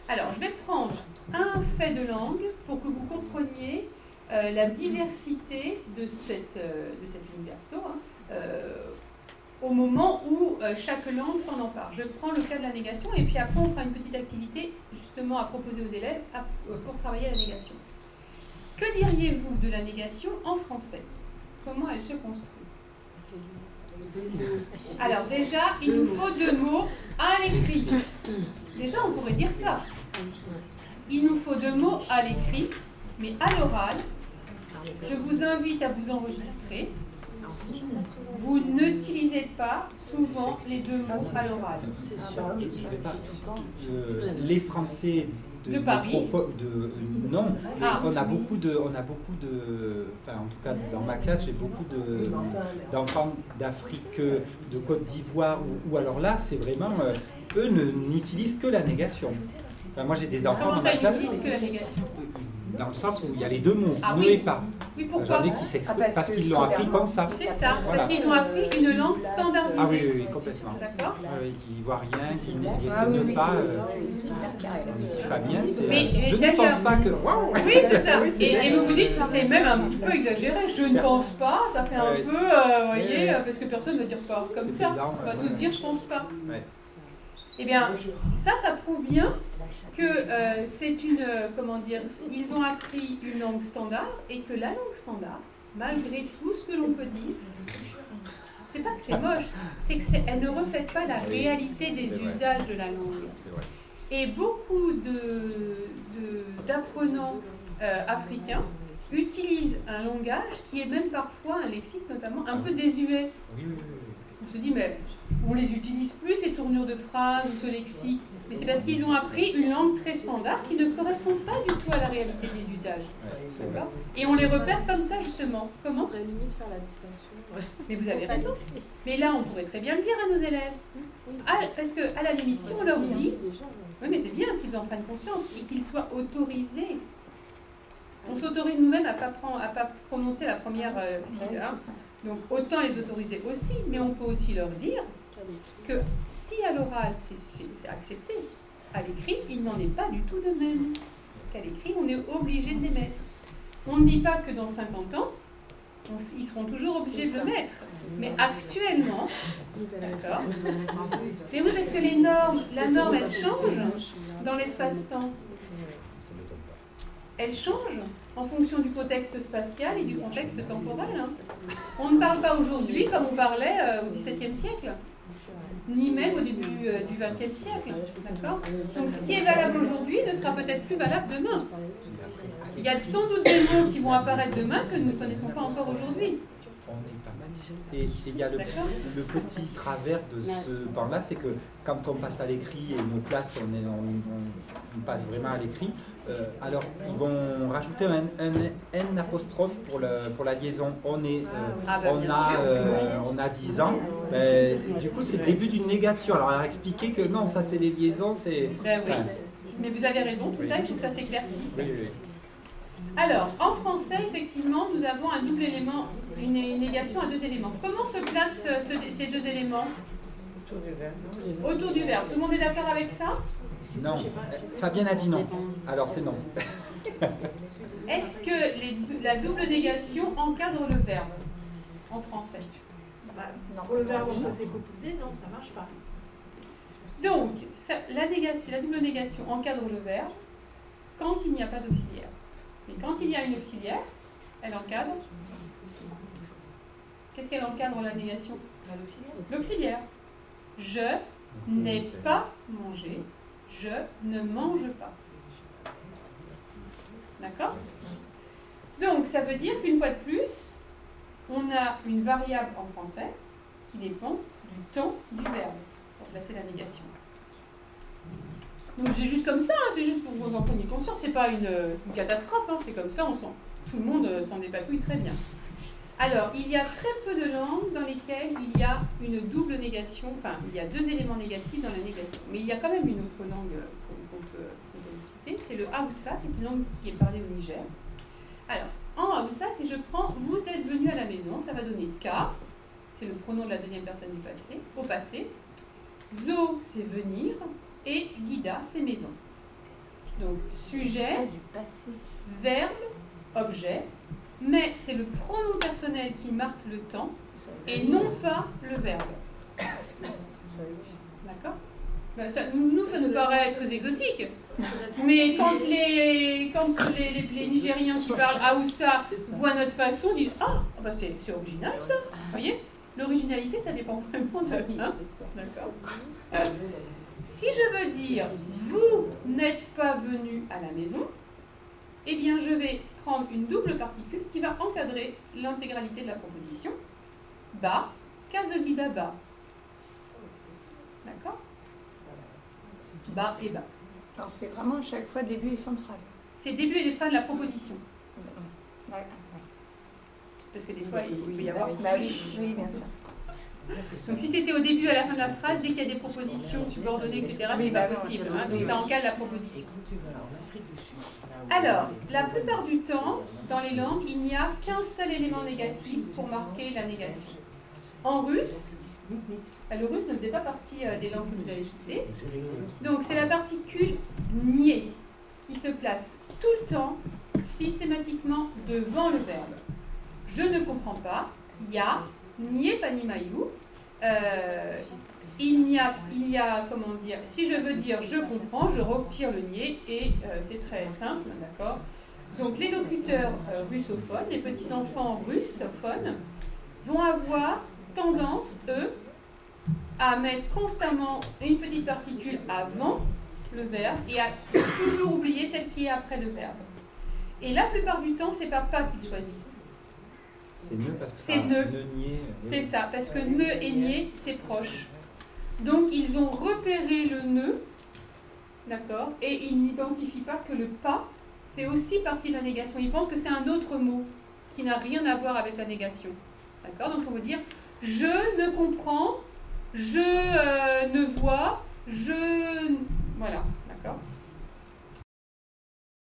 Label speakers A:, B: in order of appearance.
A: Alors, je vais prendre un fait de langue pour que vous compreniez la diversité de cet universo au moment où chaque langue s'en empare. Je prends le cas de la négation et puis après on fera une petite activité justement à proposer aux élèves pour travailler la négation. Que diriez-vous de la négation en français? Comment elle se construit? Alors déjà, il nous faut 2 mots à l'écrit. Déjà, on pourrait dire ça. Il nous faut 2 mots à l'écrit, mais à l'oral, je vous invite à vous enregistrer. Vous n'utilisez pas souvent les 2 mots à l'oral.
B: Les Français
A: de Paris.
B: Non, on a beaucoup de, enfin en tout cas dans ma classe, j'ai beaucoup d'enfants d'Afrique, de Côte d'Ivoire, ou alors là, c'est vraiment, eux n'utilisent que la négation. Enfin, moi j'ai des enfants
A: dans
B: ma classe.
A: Comment ça, ils n'utilisent que la négation?
B: Dans le sens où il y a les 2 mots, ne
A: oui.
B: et pas.
A: Oui, pourquoi?
B: J'en ai qui s'expriment parce qu'ils l'ont appris comme ça.
A: C'est ça,
B: voilà.
A: Parce qu'ils ont appris une langue standardisée.
B: Ah oui, complètement.
A: D'accord.
B: Ils voient rien, ils ne pas. Fabien, c'est. Je ne pense pas que. Wow.
A: Oui, c'est ça. Et vous vous dites que c'est même un petit peu exagéré. Je ne pense pas, ça fait un peu, vous voyez, parce que personne ne va dire pas comme ça. On va tous dire je pense pas. Eh bien, ça prouve bien que c'est une, comment dire, ils ont appris une langue standard et que la langue standard, malgré tout ce que l'on peut dire, c'est pas que c'est moche, c'est qu'elle ne reflète pas la réalité des usages de la langue. Et beaucoup d'apprenants africains utilisent un langage qui est même parfois un lexique notamment un peu désuet. On se dit, mais on les utilise plus ces tournures de phrases ou ce lexique. Mais c'est parce qu'ils ont appris une langue très standard qui ne correspond pas du tout à la réalité des usages. D'accord ? Et on les repère comme ça, justement. Comment ?
C: On pourrait limite faire la distinction.
A: Mais vous avez raison. Mais là, on pourrait très bien le dire à nos élèves. Parce qu'à la limite, si on leur dit... Oui, mais c'est bien qu'ils en prennent conscience et qu'ils soient autorisés. On s'autorise nous-mêmes à ne pas prononcer la première syllabe. Donc autant les autoriser aussi, mais on peut aussi leur dire que si à l'oral c'est accepté, à l'écrit, il n'en est pas du tout de même. Qu'à l'écrit, on est obligé de les mettre. On ne dit pas que dans 50 ans, ils seront toujours obligés de le mettre. Mais actuellement, d'accord. Mais oui, parce que la norme, elle change dans l'espace-temps. Elle change en fonction du contexte spatial et du contexte temporel. On ne parle pas aujourd'hui comme on parlait au XVIIe siècle, ni même au début du XXe siècle. D'accord ? Donc ce qui est valable aujourd'hui ne sera peut-être plus valable demain. Il y a sans doute des mots qui vont apparaître demain que nous ne connaissons pas encore aujourd'hui.
B: Et il y a le petit travers de ce vent-là, c'est que quand on passe à l'écrit et nos classes, on passe vraiment à l'écrit, alors ils vont rajouter un N apostrophe pour la liaison. On a 10 ans, du coup c'est le début d'une négation. Alors elle a expliqué que non, ça c'est les liaisons, c'est...
A: Oui. Mais vous avez raison, tout ça, il faut que ça s'éclaircisse.
B: Oui.
A: Alors, en français, effectivement, nous avons un double élément, une négation à 2 éléments. Comment se placent ces 2 éléments ? Autour du verbe. Tout le monde est d'accord avec ça ?
B: Non. Fabienne a dit non. Alors c'est non.
A: Est-ce que la double négation encadre le verbe en français ?
C: Non, pour le verbe opposé qu'opposé, non, ça ne marche pas.
A: Donc, la double négation encadre le verbe quand il n'y a pas d'auxiliaire. Mais quand il y a une auxiliaire, elle encadre. Qu'est-ce qu'elle encadre la négation ? L'auxiliaire. Je n'ai pas mangé. Je ne mange pas. D'accord ? Donc, ça veut dire qu'une fois de plus, on a une variable en français qui dépend du temps du verbe pour placer la négation. Donc c'est juste comme ça, c'est juste pour que vous en preniez conscience, c'est pas une catastrophe, c'est comme ça, tout le monde s'en dépatouille très bien. Alors, il y a très peu de langues dans lesquelles il y a une double négation, enfin, il y a 2 éléments négatifs dans la négation. Mais il y a quand même une autre langue qu'on peut citer, c'est le Haoussa, c'est une langue qui est parlée au Niger. Alors, en Haoussa, si je prends « vous êtes venu à la maison », ça va donner « ka », c'est le pronom de la 2e personne du passé, au passé. « Zo », c'est « venir », et « guida », c'est « maison ». Donc, sujet,
D: du passé.
A: verbe, objet, mais c'est le pronom personnel qui marque le temps et non pas le verbe. D'accord ? Ben ça nous paraît très exotique. Mais quand les Nigérians qui parlent Haoussa voient notre façon, disent « Ah, bah c'est original ça !» Vous voyez ? L'originalité, ça dépend vraiment de... Hein ? D'accord ? Si je veux dire « Vous n'êtes pas venu à la maison », eh bien je vais prendre une double particule qui va encadrer l'intégralité de la proposition. Ba, kazogida ba. D'accord ? Ba et ba.
D: Alors c'est vraiment à chaque fois début et fin de phrase.
A: C'est début et fin de la proposition. Parce que des fois, il peut y avoir...
D: Oui, bien sûr.
A: Donc si c'était au début, à la fin de la phrase, dès qu'il y a des propositions subordonnées, etc., c'est pas possible. Hein, donc ça encadre la proposition. Alors, la plupart du temps, dans les langues, il n'y a qu'un seul élément négatif pour marquer la négation. En russe, le russe ne faisait pas partie des langues que vous avez citées. Donc c'est la particule nier qui se place tout le temps, systématiquement, devant le verbe. Je ne comprends pas, ya, nier panimayou. Il y a, comment dire, si je veux dire je comprends, je retire le nier et c'est très simple, d'accord ? Donc les locuteurs russophones, les petits-enfants russophones, vont avoir tendance, eux, à mettre constamment une petite particule avant le verbe et à toujours oublier celle qui est après le verbe. Et la plupart du temps, c'est papa qui choisissent.
B: C'est ne parce que
A: c'est ne.
B: Nier.
A: C'est ça, parce que ne et nier, c'est proche. Donc ils ont repéré le ne, d'accord, et ils n'identifient pas que le pas fait aussi partie de la négation. Ils pensent que c'est un autre mot qui n'a rien à voir avec la négation. D'accord ? Donc on veut dire je ne comprends, je ne vois, je... Voilà, d'accord ?